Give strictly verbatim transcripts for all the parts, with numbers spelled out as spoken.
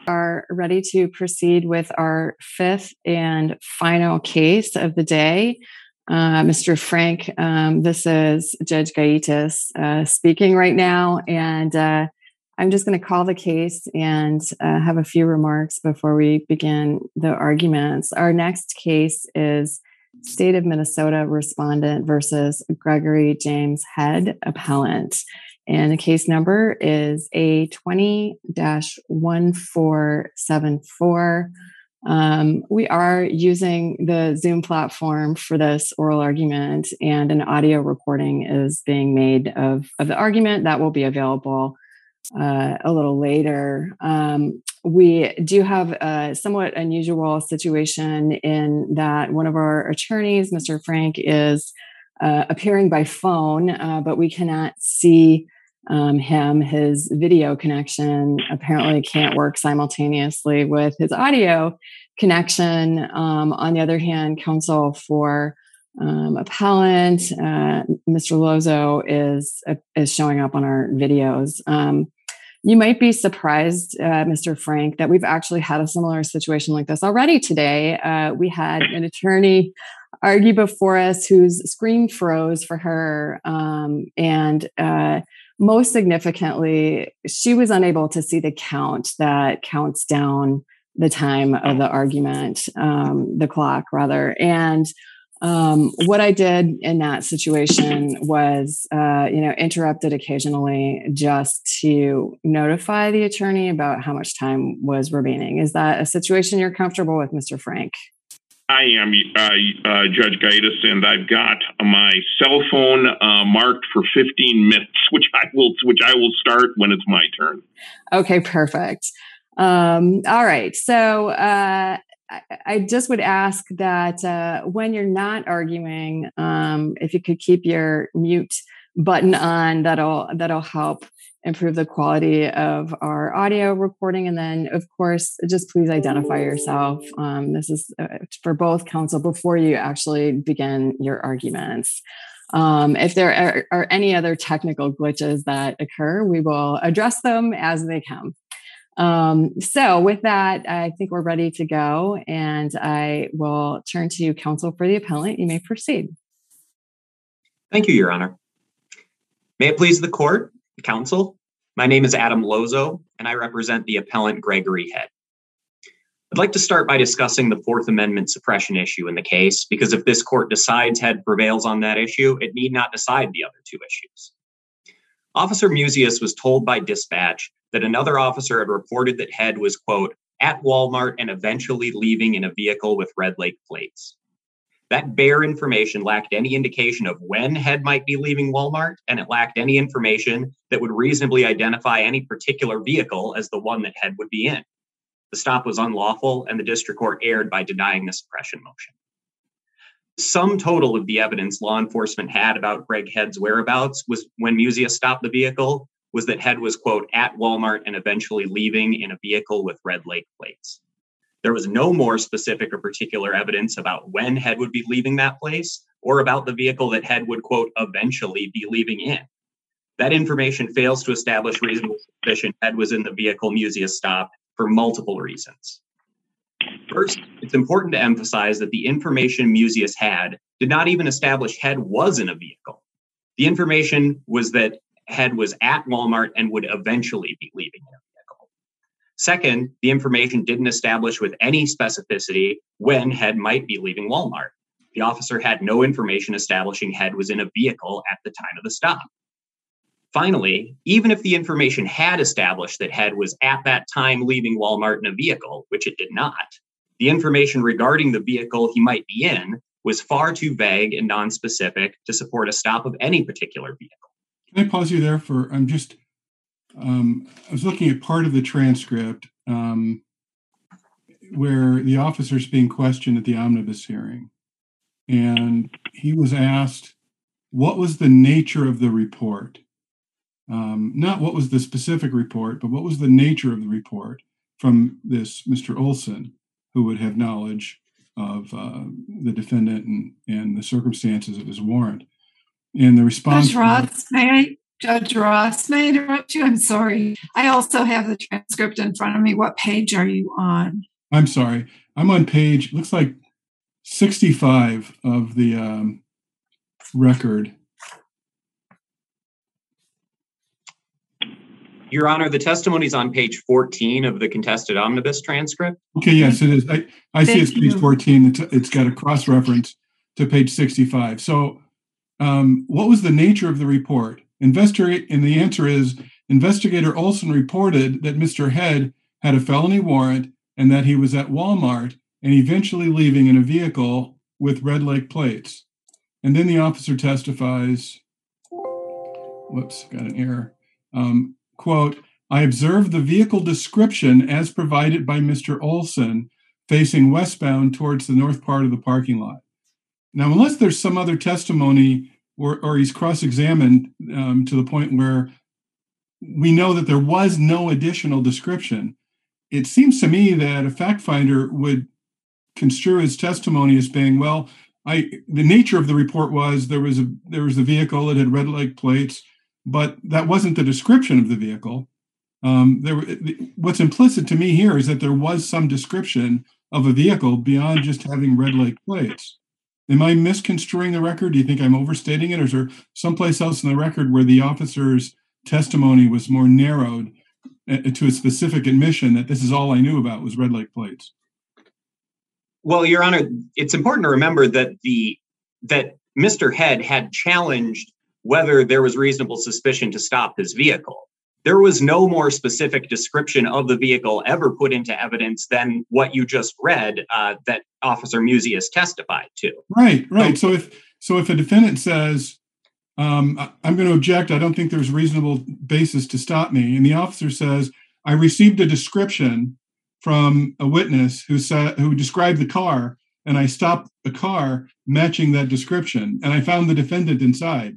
Are ready to proceed with our fifth and final case of the day. Uh, Mister Frank, um, this is Judge Gaitis uh, speaking right now, and uh, I'm just going to call the case and uh, have a few remarks before we begin the arguments. Our next case is State of Minnesota Respondent versus Gregory James Head, Appellant. And the case number is A twenty dash one four seven four. Um, we are using the Zoom platform for this oral argument, and an audio recording is being made of, of the argument that will be available uh, a little later. Um, we do have a somewhat unusual situation in that one of our attorneys, Mister Frank, is uh, appearing by phone, uh, but we cannot see Um, him. His video connection apparently can't work simultaneously with his audio connection. Um, on the other hand, counsel for um, appellant, uh, Mister Lozo, is uh, is showing up on our videos. Um, you might be surprised, uh, Mister Frank, that we've actually had a similar situation like this already today. Uh, we had an attorney argue before us whose screen froze for her, um, and uh, most significantly, she was unable to see the count that counts down the time of the argument, um, the clock rather. And um, what I did in that situation was, uh, you know, interrupted occasionally just to notify the attorney about how much time was remaining. Is that a situation you're comfortable with, Mister Frank? I am, uh, uh, Judge Gaitis, and I've got my cell phone uh, marked for fifteen minutes, which I will, which I will start when it's my turn. Okay, perfect. Um, all right. So uh, I, I just would ask that uh, when you're not arguing, um, if you could keep your mute button on, that'll that'll help improve the quality of our audio recording. And then, of course, just please identify yourself. Um, this is uh, for both counsel before you actually begin your arguments. Um, if there are, are any other technical glitches that occur, we will address them as they come. Um, so with that, I think we're ready to go, and I will turn to you, counsel for the appellant. You may proceed. Thank you, Your Honor. May it please the court, counsel, my name is Adam Lozo, and I represent the appellant Gregory Head. I'd like to start by discussing the Fourth Amendment suppression issue in the case, because if this court decides Head prevails on that issue, it need not decide the other two issues. Officer Musius was told by dispatch that another officer had reported that Head was, quote, at Walmart and eventually leaving in a vehicle with Red Lake plates. That bare information lacked any indication of when Head might be leaving Walmart, and it lacked any information that would reasonably identify any particular vehicle as the one that Head would be in. The stop was unlawful, and the district court erred by denying the suppression motion. The sum total of the evidence law enforcement had about Greg Head's whereabouts was when Musius stopped the vehicle was that Head was, quote, at Walmart and eventually leaving in a vehicle with Red Lake plates. There was no more specific or particular evidence about when Head would be leaving that place or about the vehicle that Head would, quote, eventually be leaving in. That information fails to establish reasonable suspicion Head was in the vehicle Musius stopped for multiple reasons. First, it's important to emphasize that the information Musius had did not even establish Head was in a vehicle. The information was that Head was at Walmart and would eventually be leaving in a vehicle. Second, the information didn't establish with any specificity when Head might be leaving Walmart. The officer had no information establishing Head was in a vehicle at the time of the stop. Finally, even if the information had established that Head was at that time leaving Walmart in a vehicle, which it did not, the information regarding the vehicle he might be in was far too vague and nonspecific to support a stop of any particular vehicle. Can I pause you there for, I'm just, um, I was looking at part of the transcript um, where the officer's being questioned at the omnibus hearing. And he was asked, what was the nature of the report? Um, not what was the specific report, but what was the nature of the report from this Mister Olson, who would have knowledge of uh, the defendant and, and the circumstances of his warrant. And the response— Judge Roth, may I Judge Ross, may I interrupt you? I'm sorry. I also have the transcript in front of me. What page are you on? I'm sorry. I'm on page, looks like sixty-five of the um, record. Your Honor, the testimony is on page fourteen of the contested omnibus transcript. Okay, yes, it is. I, I see Thank it's page you. fourteen. It's, it's got a cross-reference to page sixty-five. So um, what was the nature of the report? Investigate, and the answer is, Investigator Olson reported that Mister Head had a felony warrant and that he was at Walmart and eventually leaving in a vehicle with Red Lake plates. And then the officer testifies, whoops, got an error. Um, quote, I observed the vehicle description as provided by Mister Olson facing westbound towards the north part of the parking lot. Now, unless there's some other testimony or, or he's cross-examined um, to the point where we know that there was no additional description, it seems to me that a fact finder would construe his testimony as being, well, I the nature of the report was there was a there was a vehicle that had Red Lake plates, but that wasn't the description of the vehicle. Um, there, what's implicit to me here is that there was some description of a vehicle beyond just having Red Lake plates. Am I misconstruing the record? Do you think I'm overstating it, or is there someplace else in the record where the officer's testimony was more narrowed to a specific admission that this is all I knew about was Red Lake plates? Well, Your Honor, it's important to remember that the that Mister Head had challenged whether there was reasonable suspicion to stop his vehicle. There was no more specific description of the vehicle ever put into evidence than what you just read uh, that Officer Musius testified to. Right, right. So, so if so, if a defendant says, um, "I'm going to object. I don't think there's reasonable basis to stop me," and the officer says, "I received a description from a witness who said who described the car, and I stopped the car matching that description, and I found the defendant inside."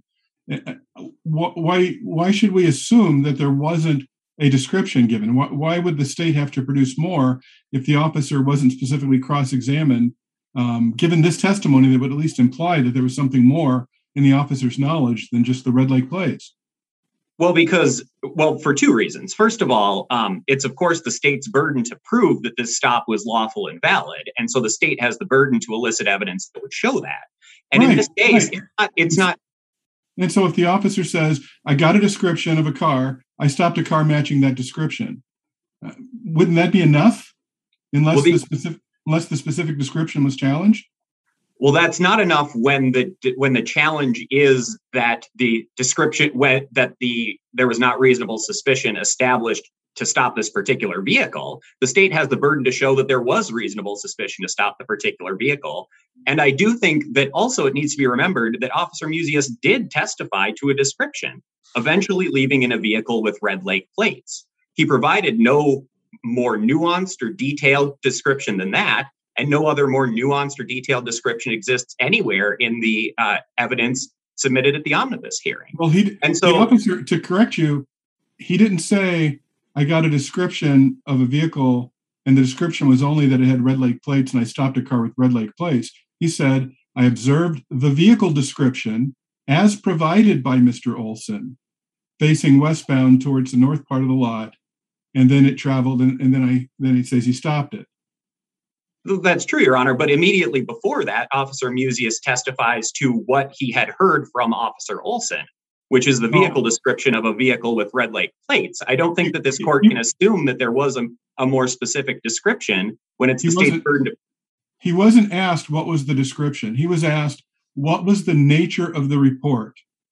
Why why should we assume that there wasn't a description given? Why, why would the state have to produce more if the officer wasn't specifically cross-examined, um, given this testimony that would at least imply that there was something more in the officer's knowledge than just the Red Lake plates? Well, because, well, for two reasons. First of all, um, it's, of course, the state's burden to prove that this stop was lawful and valid. And so the state has the burden to elicit evidence that would show that. And right, in this case, right. it's not, it's not. And so if the officer says, I got a description of a car, I stopped a car matching that description, uh, wouldn't that be enough unless, well, the, the specific, unless the specific description was challenged? Well, that's not enough when the when the challenge is that the description when that the there was not reasonable suspicion established to stop this particular vehicle. The state has the burden to show that there was reasonable suspicion to stop the particular vehicle. And I do think that also it needs to be remembered that Officer Musius did testify to a description, eventually leaving in a vehicle with Red Lake plates. He provided no more nuanced or detailed description than that. And no other more nuanced or detailed description exists anywhere in the uh, evidence submitted at the omnibus hearing. Well, he and so the officer, to correct you, he didn't say, I got a description of a vehicle and the description was only that it had Red Lake plates and I stopped a car with Red Lake plates. He said, I observed the vehicle description as provided by Mister Olson facing westbound towards the north part of the lot. And then it traveled and, and then I then he says he stopped it. That's true, Your Honor. But immediately before that, Officer Musius testifies to what he had heard from Officer Olson, which is the vehicle oh. description of a vehicle with Red Lake plates. I don't think that this court can assume that there was a, a more specific description when it's the state's burden to. He wasn't asked what was the description. He was asked what was the nature of the report.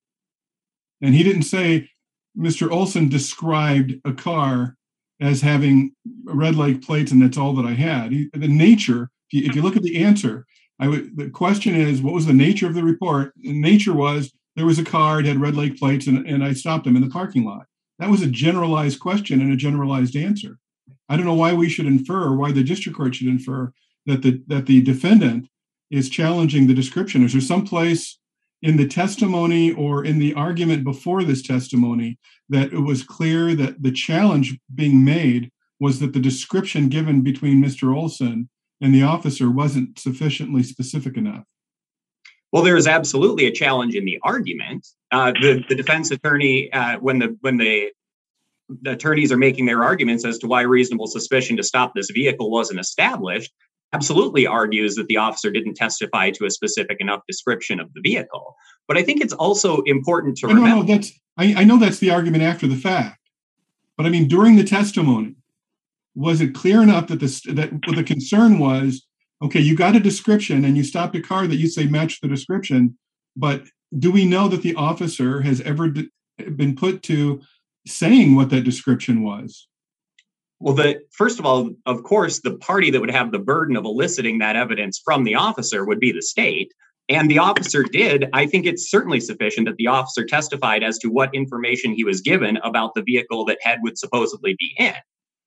And he didn't say Mister Olson described a car as having Red Lake plates, and that's all that I had. He, the nature, if you, if you look at the answer, I would. The question is, what was the nature of the report? The nature was there was a car, it had Red Lake plates, and, and I stopped him in the parking lot. That was a generalized question and a generalized answer. I don't know why we should infer, or why the district court should infer that the that the defendant is challenging the description. Is there some place in the testimony or in the argument before this testimony that it was clear that the challenge being made was that the description given between Mister Olson and the officer wasn't sufficiently specific enough? Well, there is absolutely a challenge in the argument. Uh, the, the defense attorney, uh, when the when the, the attorneys are making their arguments as to why reasonable suspicion to stop this vehicle wasn't established, absolutely argues that the officer didn't testify to a specific enough description of the vehicle. But I think it's also important to I remember. No, no, that's I, I know that's the argument after the fact. But I mean, during the testimony, was it clear enough that the that what the concern was? Okay, you got a description and you stopped a car that you say matched the description, but do we know that the officer has ever d- been put to saying what that description was? Well, the first of all, of course, the party that would have the burden of eliciting that evidence from the officer would be the state. And the officer did. I think it's certainly sufficient that the officer testified as to what information he was given about the vehicle that Head would supposedly be in.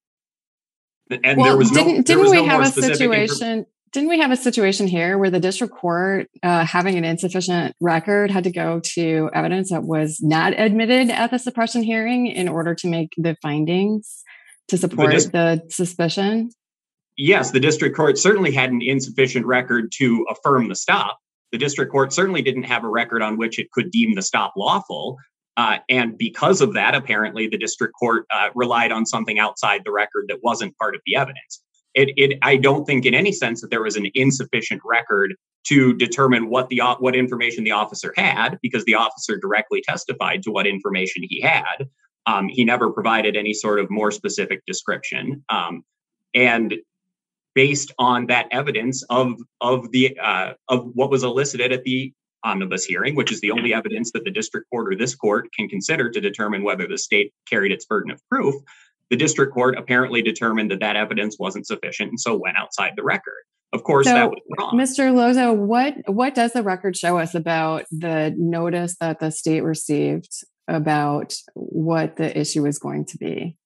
And well, there was didn't, no, there didn't was we no have more a specific situation? Infor- didn't we have a situation here where the district court, uh, having an insufficient record, had to go to evidence that was not admitted at the suppression hearing in order to make the findings to support the, dis- the suspicion? Yes, the district court certainly had an insufficient record to affirm the stop. The district court certainly didn't have a record on which it could deem the stop lawful. Uh, and because of that, apparently, the district court uh, relied on something outside the record that wasn't part of the evidence. It, it, I don't think in any sense that there was an insufficient record to determine what the what information the officer had, because the officer directly testified to what information he had. Um, he never provided any sort of more specific description. Um, and based on that evidence of of the uh, of what was elicited at the omnibus hearing, which is the only evidence that the district court or this court can consider to determine whether the state carried its burden of proof, the district court apparently determined that that evidence wasn't sufficient and so went outside the record. Of course, so, that was wrong. Mister Lozo, what what does the record show us about the notice that the state received about what the issue was going to be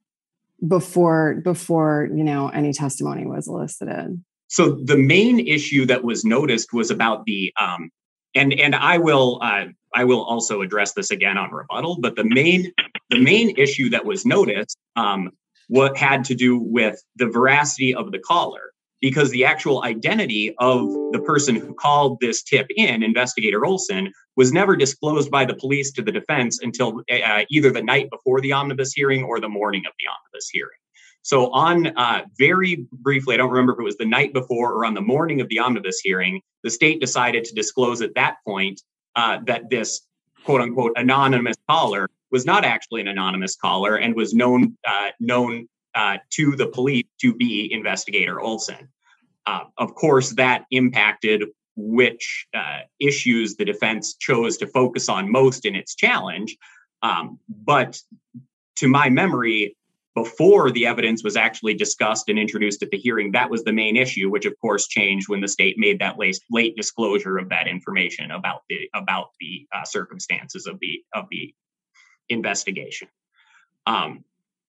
before before you know any testimony was elicited? So the main issue that was noticed was about the um, and and I will uh, I will also address this again on rebuttal. But the main the main issue that was noticed um, what had to do with the veracity of the caller, because the actual identity of the person who called this tip in, Investigator Olson, was never disclosed by the police to the defense until uh, either the night before the omnibus hearing or the morning of the omnibus hearing. So on uh, very briefly, I don't remember if it was the night before or on the morning of the omnibus hearing, the state decided to disclose at that point uh, that this quote unquote anonymous caller was not actually an anonymous caller and was known uh, known uh, to the police to be Investigator Olson. Uh, of course, that impacted which uh, issues the defense chose to focus on most in its challenge. Um, but to my memory, before the evidence was actually discussed and introduced at the hearing, that was the main issue, which of course changed when the state made that late, late disclosure of that information about the about the uh, circumstances of the of the investigation. Um,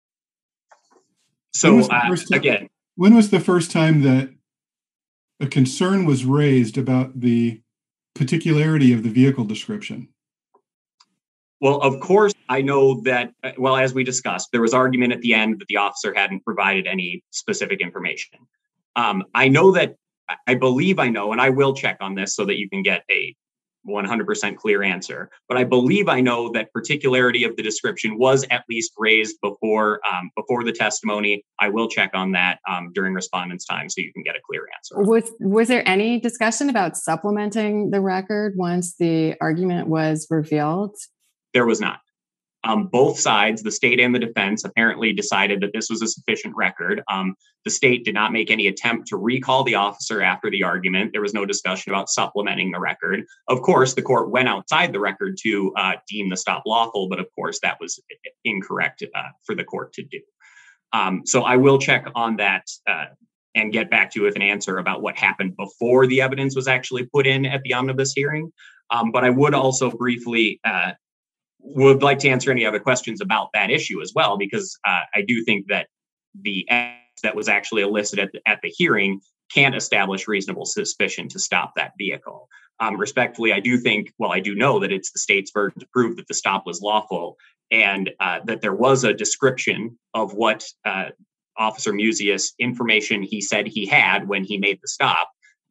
so uh, again, when was the first time that a concern was raised about the particularity of the vehicle description? Well, of course, I know that, well, as we discussed, there was argument at the end that the officer hadn't provided any specific information. Um, I know that, I believe I know, and I will check on this so that you can get a one hundred percent clear answer, but I believe I know that particularity of the description was at least raised before um, before the testimony. I will check on that um, during respondents' time so you can get a clear answer. Was, was there any discussion about supplementing the record once the argument was revealed? There was not. Um, both sides, the state and the defense, apparently decided that this was a sufficient record. Um, the state did not make any attempt to recall the officer after the argument. There was no discussion about supplementing the record. Of course, the court went outside the record to uh, deem the stop lawful, but of course that was incorrect uh, for the court to do. Um, so I will check on that uh, and get back to you with an answer about what happened before the evidence was actually put in at the omnibus hearing. Um, but I would also briefly uh, would like to answer any other questions about that issue as well, because uh, I do think that the evidence that was actually elicited at the, at the hearing can't establish reasonable suspicion to stop that vehicle. Um, respectfully, I do think, well, I do know that it's the state's burden to prove that the stop was lawful and uh, that there was a description of what uh, Officer Musius information he said he had when he made the stop.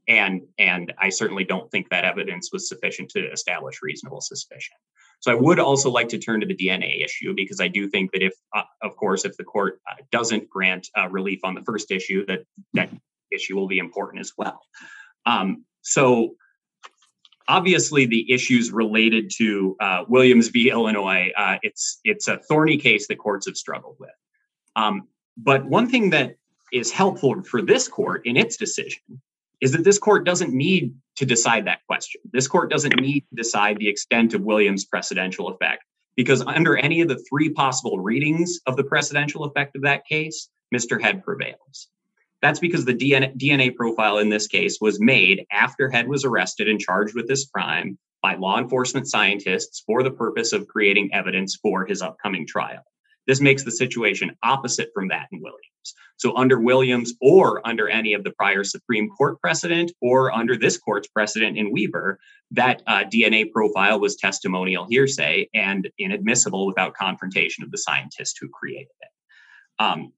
and, and I certainly don't think that evidence was sufficient to establish reasonable suspicion. So I would also like to turn to the D N A issue, because I do think that if, uh, of course, if the court uh, doesn't grant uh, relief on the first issue, that that issue will be important as well. Um, so obviously the issues related to uh, Williams v. Illinois, uh, it's it's a thorny case that courts have struggled with. Um, but one thing that is helpful for this court in its decision is that this court doesn't need to decide that question. This court doesn't need to decide the extent of Williams' precedential effect, because under any of the three possible readings of the precedential effect of that case, Mister Head prevails. That's because the D N A profile in this case was made after Head was arrested and charged with this crime by law enforcement scientists for the purpose of creating evidence for his upcoming trial. This makes the situation opposite from that in Williams. So under Williams, or under any of the prior Supreme Court precedent, or under this court's precedent in Weaver, that uh, D N A profile was testimonial hearsay and inadmissible without confrontation of the scientist who created it. Um,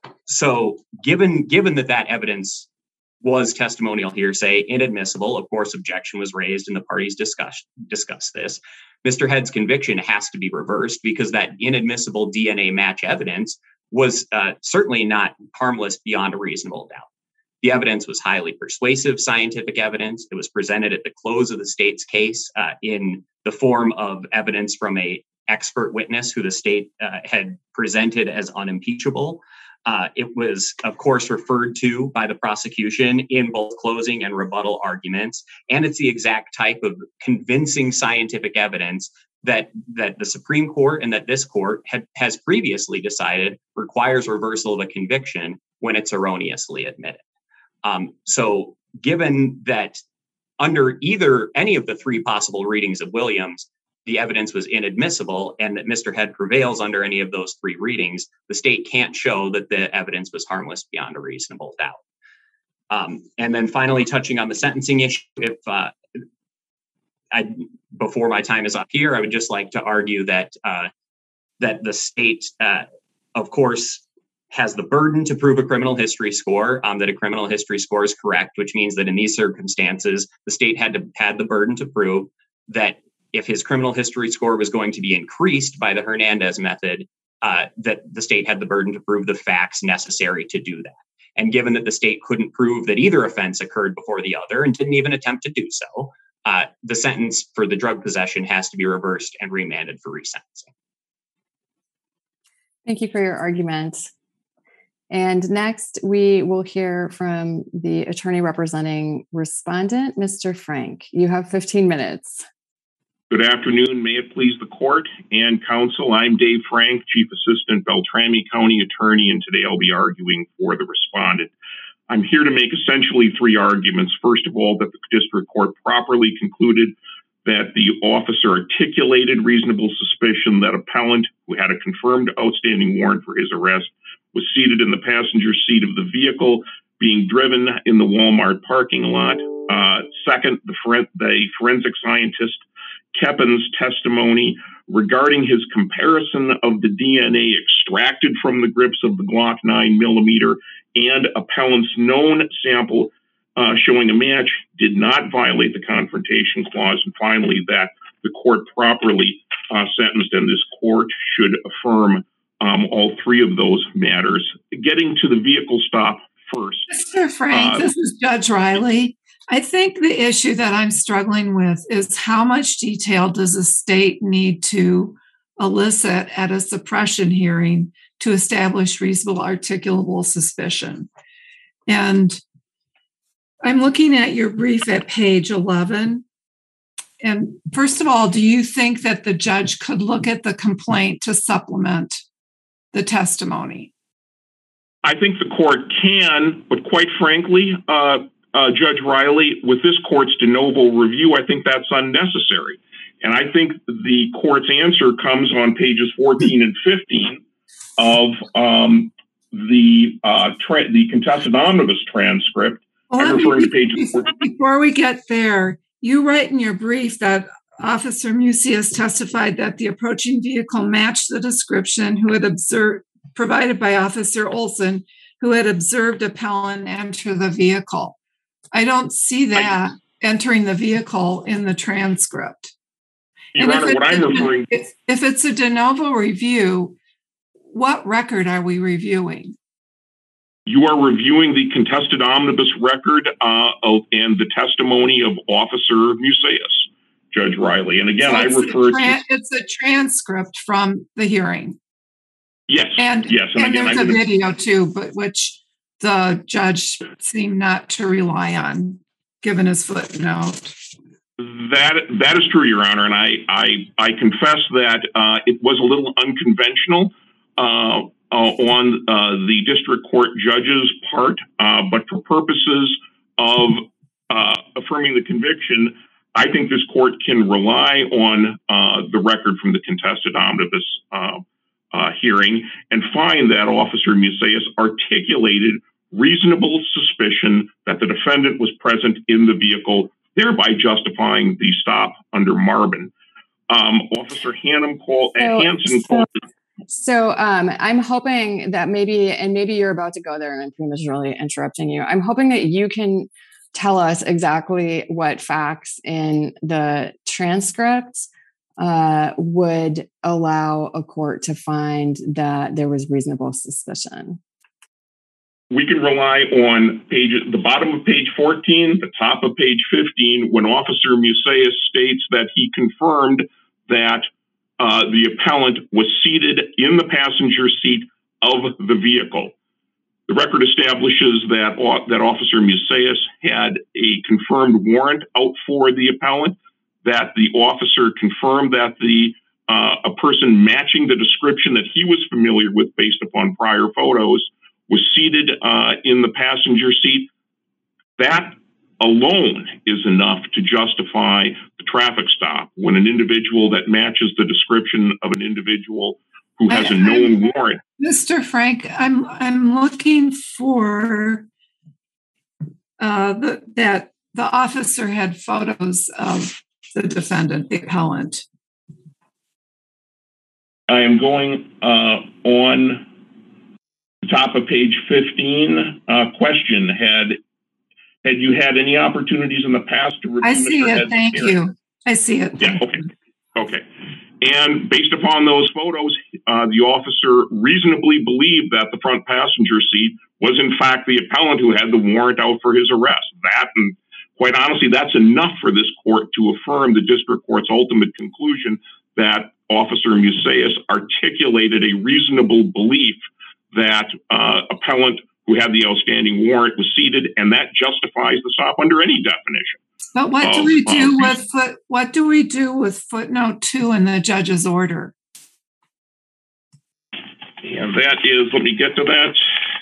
so given, given that that evidence was testimonial hearsay, inadmissible, of course, objection was raised and the parties discussed, discussed this. Mister Head's conviction has to be reversed because that inadmissible D N A match evidence was uh, certainly not harmless beyond a reasonable doubt. The evidence was highly persuasive scientific evidence. It was presented at the close of the state's case uh, in the form of evidence from a expert witness who the state uh, had presented as unimpeachable. Uh, it was, of course, referred to by the prosecution in both closing and rebuttal arguments, and it's the exact type of convincing scientific evidence that that the Supreme Court and that this court had, has previously decided requires reversal of a conviction when it's erroneously admitted. Um, so given that under either any of the three possible readings of Williams, the evidence was inadmissible and that Mister Head prevails under any of those three readings, the state can't show that the evidence was harmless beyond a reasonable doubt. Um, and then finally, touching on the sentencing issue, if uh, I, before my time is up here, I would just like to argue that uh, that the state, uh, of course, has the burden to prove a criminal history score, um, that a criminal history score is correct, which means that in these circumstances, the state had to had the burden to prove that if his criminal history score was going to be increased by the Hernandez method, uh, that the state had the burden to prove the facts necessary to do that. And given that the state couldn't prove that either offense occurred before the other and didn't even attempt to do so, uh, the sentence for the drug possession has to be reversed and remanded for resentencing. Thank you for your argument. And next, we will hear from the attorney representing respondent, Mister Frank. You have fifteen minutes. Good afternoon. May it please the court and counsel. I'm Dave Frank, Chief Assistant Beltrami County Attorney, and today I'll be arguing for the respondent. I'm here to make essentially three arguments. First of all, that the district court properly concluded that the officer articulated reasonable suspicion that appellant, who had a confirmed outstanding warrant for his arrest, was seated in the passenger seat of the vehicle being driven in the Walmart parking lot. Uh, second, the, foren- the forensic scientist Keppin's testimony regarding his comparison of the D N A extracted from the grips of the Glock nine millimeter and appellant's known sample uh, showing a match did not violate the confrontation clause. And finally, that the court properly uh, sentenced, and this court should affirm um, all three of those matters. Getting to the vehicle stop first. Mister Frank, uh, this is Judge Riley. I think the issue that I'm struggling with is how much detail does a state need to elicit at a suppression hearing to establish reasonable articulable suspicion? And I'm looking at your brief at page eleven. And first of all, do you think that the judge could look at the complaint to supplement the testimony? I think the court can, but quite frankly, uh, Uh, Judge Riley, with this court's de novo review, I think that's unnecessary. And I think the court's answer comes on pages fourteen and fifteen of um, the uh, tra- the contested omnibus transcript. Well, I'm referring me, to page before, before we get there, you write in your brief that Officer Musias testified that the approaching vehicle matched the description who had observed provided by Officer Olson, who had observed appellant enter the vehicle. I don't see that entering the vehicle in the transcript. Your and Honor, what I'm referring to, if, if it's a de novo review, what record are we reviewing? You are reviewing the contested omnibus record uh, of, and the testimony of Officer Musaeus, Judge Riley. And again, so I refer tra- to... It's a transcript from the hearing. Yes, and, yes. And, and again, there's I'm a gonna... video too, but which the judge seemed not to rely on, given his footnote. That that is true, Your Honor, and I I, I confess that uh, it was a little unconventional uh, uh, on uh, the district court judge's part, uh, but for purposes of uh, affirming the conviction, I think this court can rely on uh, the record from the contested omnibus uh, uh, hearing and find that Officer Musaeus articulated reasonable suspicion that the defendant was present in the vehicle, thereby justifying the stop under Marvin. Um, Officer Hannum called, so, Hanson so, called. So um, I'm hoping that maybe, and maybe you're about to go there and I'm prematurely interrupting you. I'm hoping that you can tell us exactly what facts in the transcript uh, would allow a court to find that there was reasonable suspicion. We can rely on page, the bottom of page fourteen, the top of page fifteen, when Officer Musaeus states that he confirmed that uh, the appellant was seated in the passenger seat of the vehicle. The record establishes that, uh, that Officer Musaeus had a confirmed warrant out for the appellant, that the officer confirmed that the uh, a person matching the description that he was familiar with based upon prior photos was seated uh, in the passenger seat. That alone is enough to justify the traffic stop when an individual that matches the description of an individual who has I, a known I'm, warrant. Mister Frank, I'm I'm looking for uh, the, that the officer had photos of the defendant, the appellant. I am going uh, on the top of page fifteen. Uh, question: Had had you had any opportunities in the past to review? I see Mister it. Head's Thank hearing? you. I see it. Yeah. Okay. Okay. And based upon those photos, uh, the officer reasonably believed that the front passenger seat was in fact the appellant who had the warrant out for his arrest. That, and quite honestly, that's enough for this court to affirm the district court's ultimate conclusion that Officer Musaeus articulated a reasonable belief that uh, appellant who had the outstanding warrant was seated, and that justifies the stop under any definition. But what of, do we do um, with foot, what do we do with footnote two in the judge's order? And that is, let me get to that.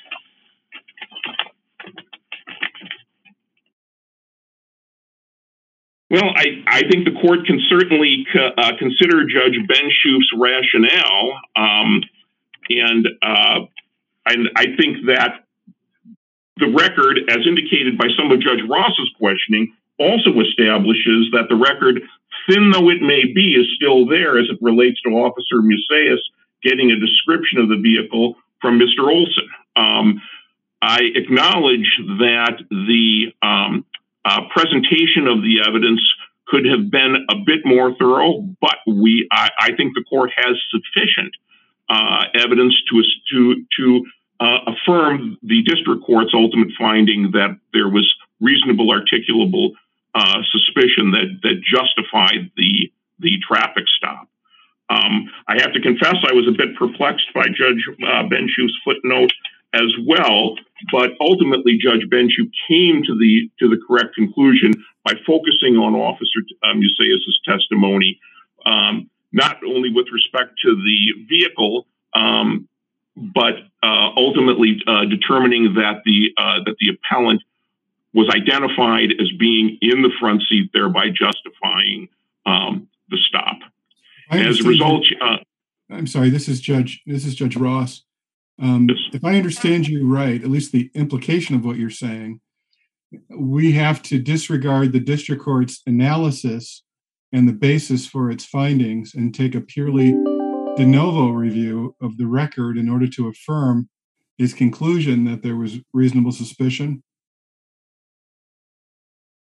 Well, I, I think the court can certainly uh, consider Judge Benshoof's rationale, um, and uh, and I think that the record, as indicated by some of Judge Ross's questioning, also establishes that the record, thin though it may be, is still there as it relates to Officer Musaeus getting a description of the vehicle from Mister Olson. Um, I acknowledge that the um, uh, presentation of the evidence could have been a bit more thorough, but we, I, I think the court has sufficient uh, evidence to to to uh, affirm the district court's ultimate finding that there was reasonable articulable uh, suspicion that that justified the the traffic stop. Um, I have to confess I was a bit perplexed by Judge uh, Benshoof's footnote as well, but ultimately Judge Benshoof came to the to the correct conclusion by focusing on Officer uh, Musaeus's testimony, um, not only with respect to the vehicle, um, but uh, ultimately uh, determining that the uh, that the appellant was identified as being in the front seat, thereby justifying um, the stop. As a result, uh, I'm sorry. This is Judge. This is Judge Ross. Um, if I understand you right, at least the implication of what you're saying, we have to disregard the district court's analysis and the basis for its findings and take a purely de novo review of the record in order to affirm his conclusion that there was reasonable suspicion.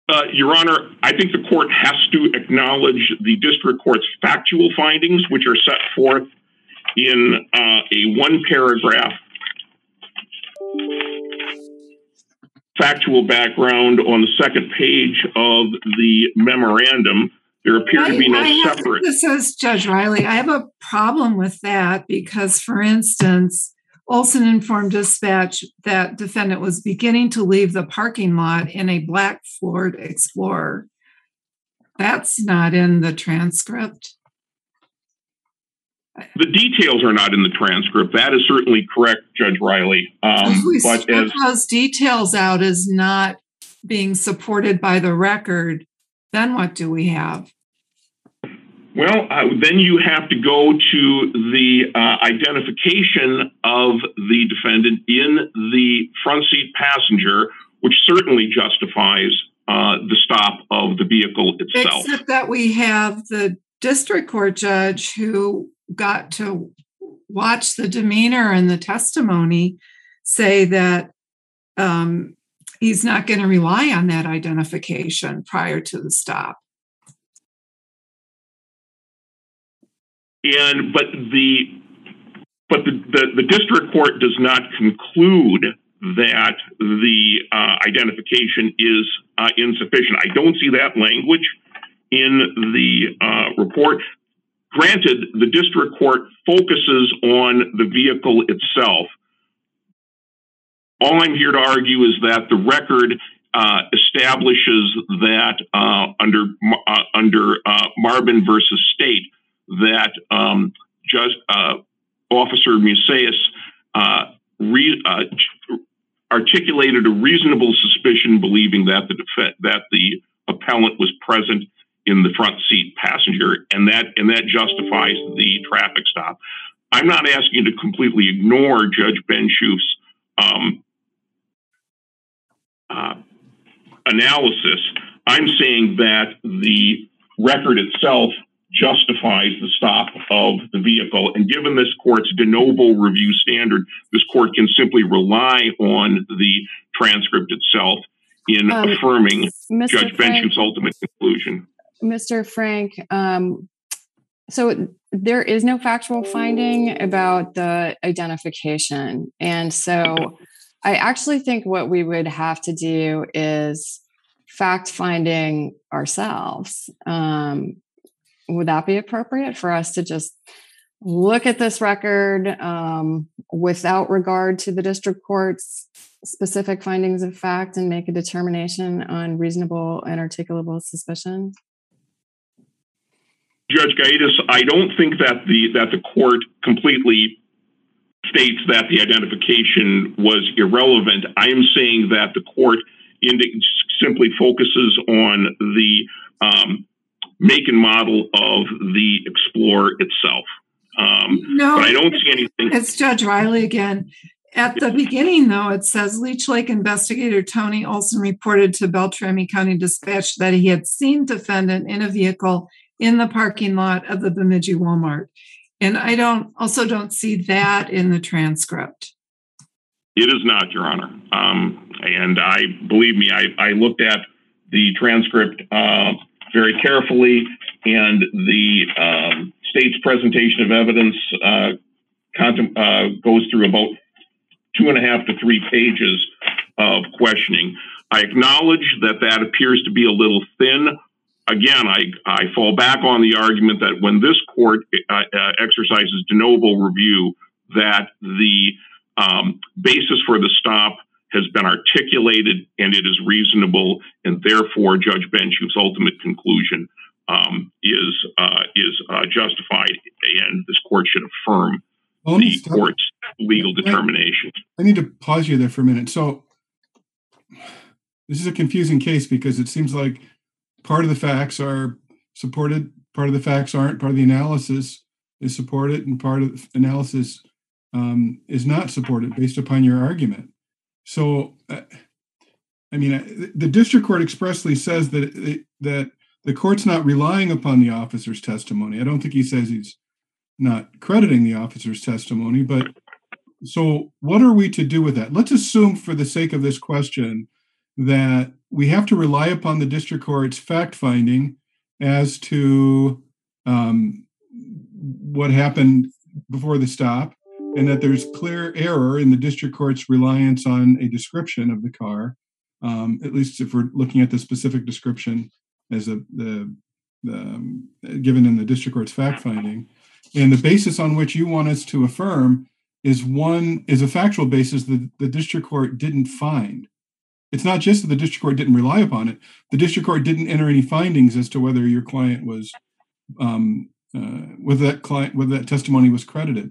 Uh, Your Honor, I think the court has to acknowledge the district court's factual findings, which are set forth in uh, a one paragraph factual background on the second page of the memorandum. There appear I, to be no I have, separate. This is Judge Riley. I have a problem with that because, for instance, Olson informed dispatch that defendant was beginning to leave the parking lot in a black Ford Explorer. That's not in the transcript. The details are not in the transcript. That is certainly correct, Judge Riley. Um, if we but strip as those details out as not being supported by the record, then what do we have? Well, uh, then you have to go to the uh, identification of the defendant in the front seat passenger, which certainly justifies uh, the stop of the vehicle itself. Except that we have the district court judge who got to watch the demeanor and the testimony say that um, he's not going to rely on that identification prior to the stop. And but the but the, the, the district court does not conclude that the uh, identification is uh, insufficient. I don't see that language in the uh, report. Granted, the district court focuses on the vehicle itself. All I'm here to argue is that the record uh, establishes that uh, under uh, under uh, Marvin versus State, that um, just uh, Officer Musaeus uh, re, uh, articulated a reasonable suspicion, believing that the def- that the appellant was present in the front seat passenger, and that and that justifies the traffic stop. I'm not asking you to completely ignore Judge Benshouf's um, uh, analysis. I'm saying that the record itself justifies the stop of the vehicle, and given this court's de novo review standard, this court can simply rely on the transcript itself in um, affirming Mister Judge Frank, Benshouf's ultimate conclusion. Mister Frank, um, so there is no factual finding about the identification. And so I actually think what we would have to do is fact finding ourselves. Um, would that be appropriate for us to just look at this record um, without regard to the district court's specific findings of fact and make a determination on reasonable and articulable suspicion? Judge Gaitis, I don't think that the that the court completely states that the identification was irrelevant. I am saying that the court indi- simply focuses on the um, make and model of the Explorer itself. Um, no, but I don't see anything. It's Judge Riley again. At the beginning, though, it says Leech Lake investigator Tony Olson reported to Beltrami County Dispatch that he had seen defendant in a vehicle in the parking lot of the Bemidji Walmart. And I don't also don't see that in the transcript. It is not, Your Honor. Um, and I believe me, I, I looked at the transcript uh, very carefully, and the um, state's presentation of evidence uh, contem- uh, goes through about two and a half to three pages of questioning. I acknowledge that that appears to be a little thin. Again, I, I fall back on the argument that when this court uh, uh, exercises de novo review, that the um, basis for the stop has been articulated and it is reasonable, and therefore Judge Benshouf's ultimate conclusion um, is uh, is uh, justified, and this court should affirm well, the court's legal determination. I need to pause you there for a minute. So this is a confusing case because it seems like part of the facts are supported, part of the facts aren't, part of the analysis is supported, and part of the analysis um, is not supported based upon your argument. So, uh, I mean, uh, the district court expressly says that it, that the court's not relying upon the officer's testimony. I don't think he says he's not crediting the officer's testimony, but so what are we to do with that? Let's assume for the sake of this question that we have to rely upon the district court's fact finding as to um, what happened before the stop, and that there's clear error in the district court's reliance on a description of the car, um, at least if we're looking at the specific description as a, the, the um, given in the district court's fact finding. And the basis on which you want us to affirm is one is a factual basis that the district court didn't find. It's not just that the district court didn't rely upon it. The district court didn't enter any findings as to whether your client was, um, uh, whether that client, whether that testimony was credited.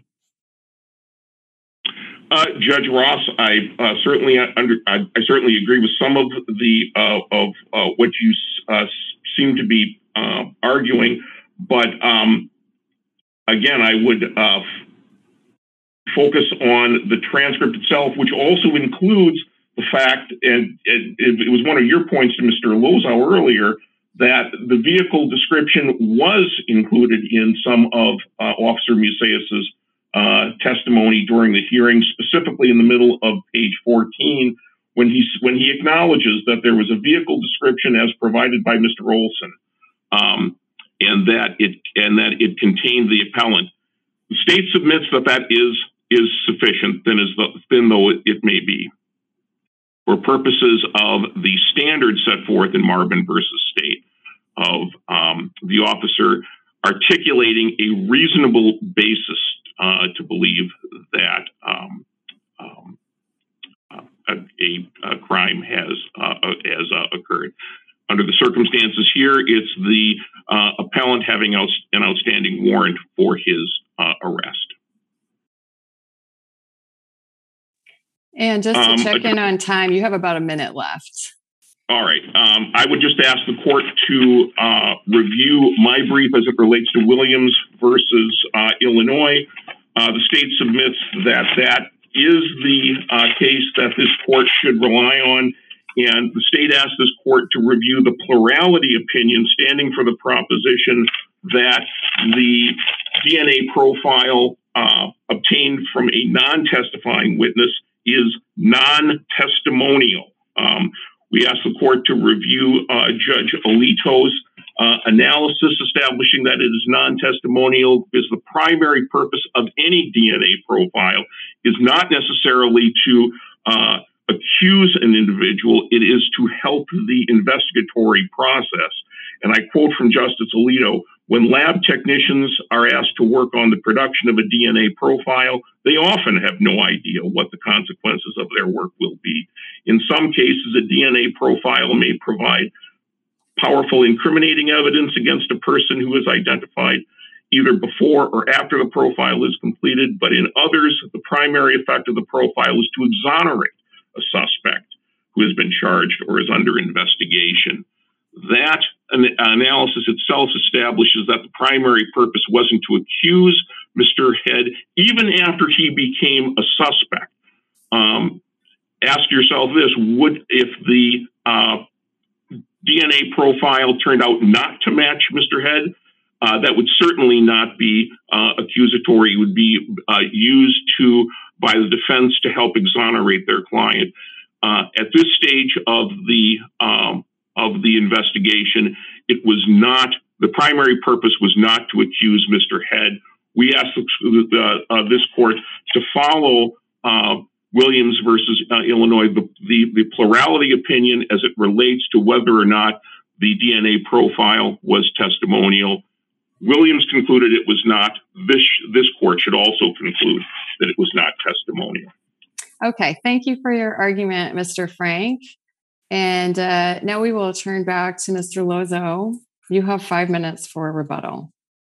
Uh, Judge Ross, I uh, certainly under, I, I certainly agree with some of the uh, of uh, what you uh, seem to be uh, arguing, but um, again, I would uh, focus on the transcript itself, which also includes the fact, and it, it was one of your points to Mister Lozow earlier, that the vehicle description was included in some of uh, Officer Musaeus's uh, testimony during the hearing, specifically in the middle of page fourteen, when he when he acknowledges that there was a vehicle description as provided by Mister Olson, um, and that it and that it contained the appellant. The state submits that that is is sufficient, thin as the, thin though it, it may be, for purposes of the standards set forth in Marvin versus State of um, the officer articulating a reasonable basis uh, to believe that um, um, a, a, a crime has uh, has uh, occurred. Under the circumstances here, it's the uh, appellant having out, an outstanding warrant for his uh, arrest. And just to um, check in on time, you have about a minute left. All right. Um, I would just ask the court to uh, review my brief as it relates to Williams versus uh, Illinois. Uh, the state submits that that is the uh, case that this court should rely on, and the state asks this court to review the plurality opinion standing for the proposition that the D N A profile uh, obtained from a non-testifying witness is non-testimonial. Um, we ask the court to review uh, Judge Alito's uh, analysis establishing that it is non-testimonial because the primary purpose of any D N A profile is not necessarily to uh, accuse an individual, it is to help the investigatory process. And I quote from Justice Alito, when lab technicians are asked to work on the production of a D N A profile, they often have no idea what the consequences of their work will be. In some cases, a D N A profile may provide powerful incriminating evidence against a person who is identified either before or after the profile is completed, but in others, the primary effect of the profile is to exonerate a suspect who has been charged or is under investigation. That an analysis itself establishes that the primary purpose wasn't to accuse Mister Head even after he became a suspect. Um, ask yourself this, would, if the uh, D N A profile turned out not to match Mister Head, uh, that would certainly not be uh, accusatory. It would be uh, used to by the defense to help exonerate their client. Uh, at this stage of the um, of the investigation, it was not, the primary purpose was not to accuse Mister Head. We asked uh, uh, this court to follow uh, Williams versus uh, Illinois, the, the, the plurality opinion as it relates to whether or not the D N A profile was testimonial. Williams concluded it was not. This, this court should also conclude that it was not testimonial. Okay, thank you for your argument, Mister Frank. And uh, now we will turn back to Mister Lozow. You have five minutes for a rebuttal.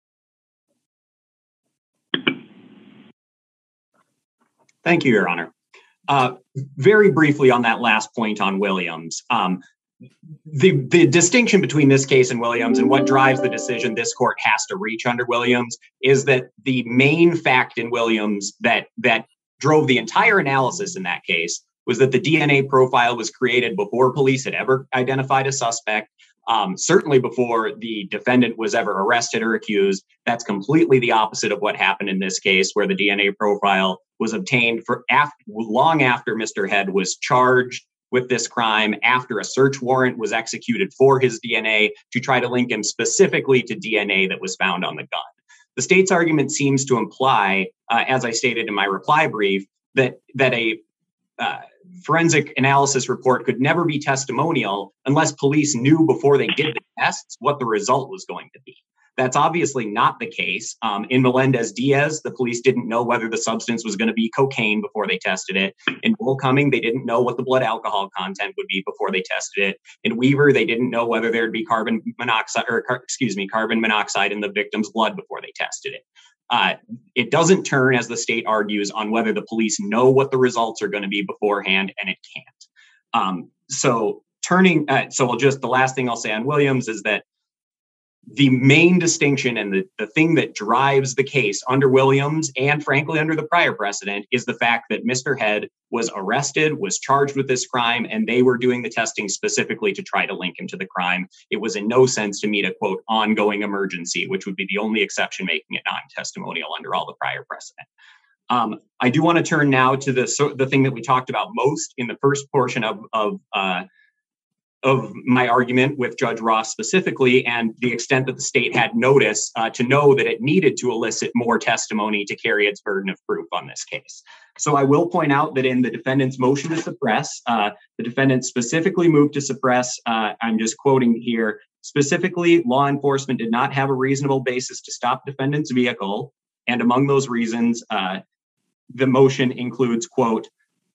Thank you, Your Honor. Uh, very briefly on that last point on Williams, um, the, the distinction between this case and Williams and what drives the decision this court has to reach under Williams is that the main fact in Williams that, that drove the entire analysis in that case was that the D N A profile was created before police had ever identified a suspect, um, certainly before the defendant was ever arrested or accused. That's completely the opposite of what happened in this case, where the D N A profile was obtained for after, long after Mister Head was charged, with this crime after a search warrant was executed for his D N A to try to link him specifically to D N A that was found on the gun. The state's argument seems to imply, uh, as I stated in my reply brief, that that a uh, forensic analysis report could never be testimonial unless police knew before they did the tests what the result was going to be. That's obviously not the case. Um, in Melendez-Diaz, the police didn't know whether the substance was going to be cocaine before they tested it. In Bull Cumming, they didn't know what the blood alcohol content would be before they tested it. In Weaver, they didn't know whether there'd be carbon monoxide, or car- excuse me, carbon monoxide in the victim's blood before they tested it. Uh, it doesn't turn, as the state argues, on whether the police know what the results are going to be beforehand, and it can't. Um, so turning, uh, so I'll just, the last thing I'll say on Williams is that the main distinction and the, the thing that drives the case under Williams and frankly under the prior precedent is the fact that Mister Head was arrested, was charged with this crime, and they were doing the testing specifically to try to link him to the crime. It was in no sense to meet a, quote, ongoing emergency, which would be the only exception making it non-testimonial under all the prior precedent. Um, I do want to turn now to the, so, the thing that we talked about most in the first portion of, of uh, of my argument with Judge Ross specifically, and the extent that the state had notice uh, to know that it needed to elicit more testimony to carry its burden of proof on this case. So I will point out that in the defendant's motion to suppress, uh, the defendant specifically moved to suppress, uh, I'm just quoting here, specifically, law enforcement did not have a reasonable basis to stop defendant's vehicle. And among those reasons, uh, the motion includes, quote,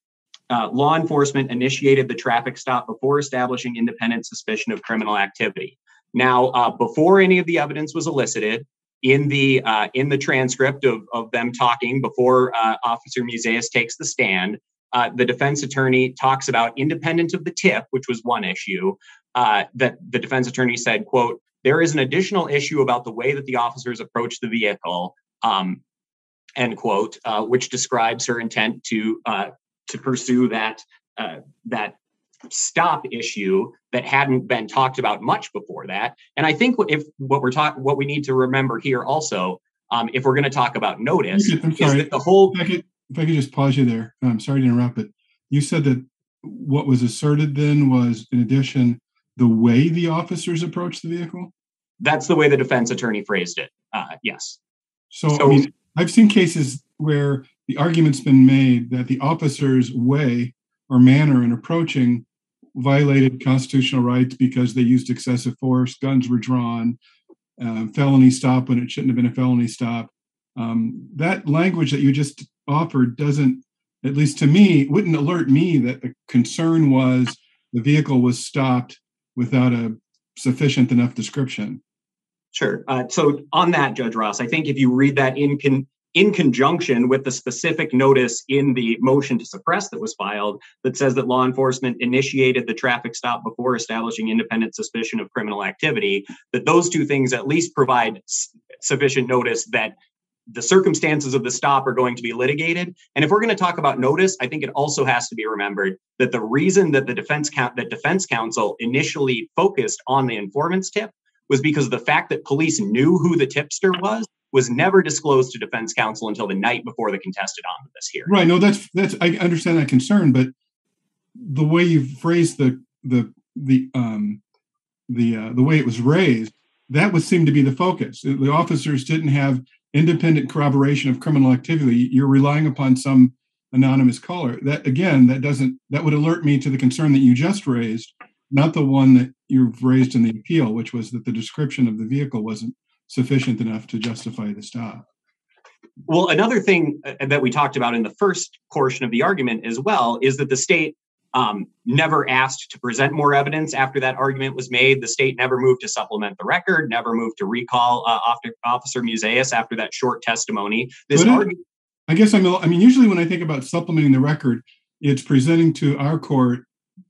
Uh, law enforcement initiated the traffic stop before establishing independent suspicion of criminal activity. Now, uh, before any of the evidence was elicited, in the uh, in the transcript of, of them talking, before uh, Officer Musaeus takes the stand, uh, the defense attorney talks about independent of the tip, which was one issue, uh, that the defense attorney said, quote, there is an additional issue about the way that the officers approached the vehicle, um, end quote, uh, which describes her intent to uh, to pursue that uh, that stop issue that hadn't been talked about much before that. And I think what if what we're talking, what we need to remember here also, um, if we're going to talk about notice, I'm sorry, is that the whole. If I, could, if I could just pause you there. I'm sorry to interrupt, but you said that what was asserted then was, in addition, the way the officers approached the vehicle? That's the way the defense attorney phrased it. Uh, yes. So, so I mean, I've seen cases where the argument's been made that the officer's way or manner in approaching violated constitutional rights because they used excessive force, guns were drawn, uh, felony stop when it shouldn't have been a felony stop. Um, that language that you just offered doesn't, at least to me, wouldn't alert me that the concern was the vehicle was stopped without a sufficient enough description. Sure. Uh, so on that, Judge Ross, I think if you read that in con- in conjunction with the specific notice in the motion to suppress that was filed that says that law enforcement initiated the traffic stop before establishing independent suspicion of criminal activity, that those two things at least provide s- sufficient notice that the circumstances of the stop are going to be litigated. And if we're going to talk about notice, I think it also has to be remembered that the reason that the defense count that defense counsel initially focused on the informant's tip was because of the fact that police knew who the tipster was, was never disclosed to defense counsel until the night before the contested omnibus hearing. Right. No, that's that's I understand that concern, but the way you phrased the the the um the uh, the way it was raised, that would seem to be the focus. The officers didn't have independent corroboration of criminal activity. You're relying upon some anonymous caller. That again, that doesn't that would alert me to the concern that you just raised, not the one that you've raised in the appeal, which was that the description of the vehicle wasn't sufficient enough to justify the stop. Well, another thing that we talked about in the first portion of the argument as well is that the state um, never asked to present more evidence after that argument was made. The state never moved to supplement the record, never moved to recall uh, Officer Musaeus after that short testimony. This it, argument, I guess I'm, I mean, usually when I think about supplementing the record, it's presenting to our court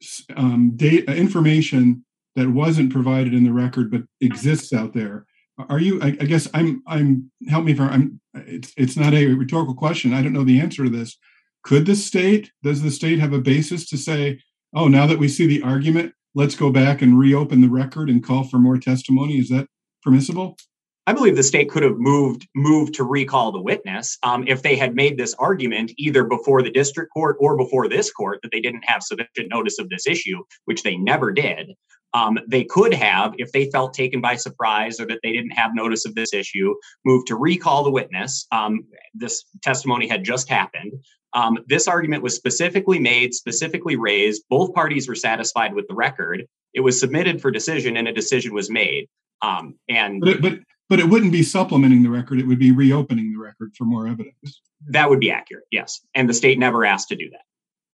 um, data, information that wasn't provided in the record but exists out there. Are you? I, I guess I'm. I'm. Help me if I'm. It's. It's not a rhetorical question. I don't know the answer to this. Could the state? Does the state have a basis to say, "Oh, now that we see the argument, let's go back and reopen the record and call for more testimony"? Is that permissible? I believe the state could have moved moved to recall the witness um, if they had made this argument either before the district court or before this court that they didn't have sufficient notice of this issue, which they never did. Um, they could have, if they felt taken by surprise or that they didn't have notice of this issue, moved to recall the witness. Um, this testimony had just happened. Um, this argument was specifically made, specifically raised. Both parties were satisfied with the record. It was submitted for decision, and a decision was made. Um, and but, it, but but it wouldn't be supplementing the record; it would be reopening the record for more evidence. That would be accurate, yes. And the state never asked to do that.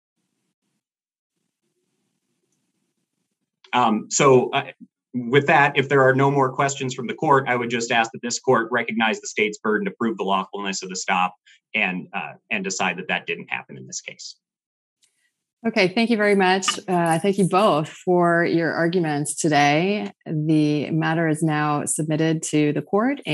Um, so uh, with that, if there are no more questions from the court, I would just ask that this court recognize the state's burden to prove the lawfulness of the stop and uh, and decide that that didn't happen in this case. Okay, thank you very much. Uh, thank you both for your arguments today. The matter is now submitted to the court.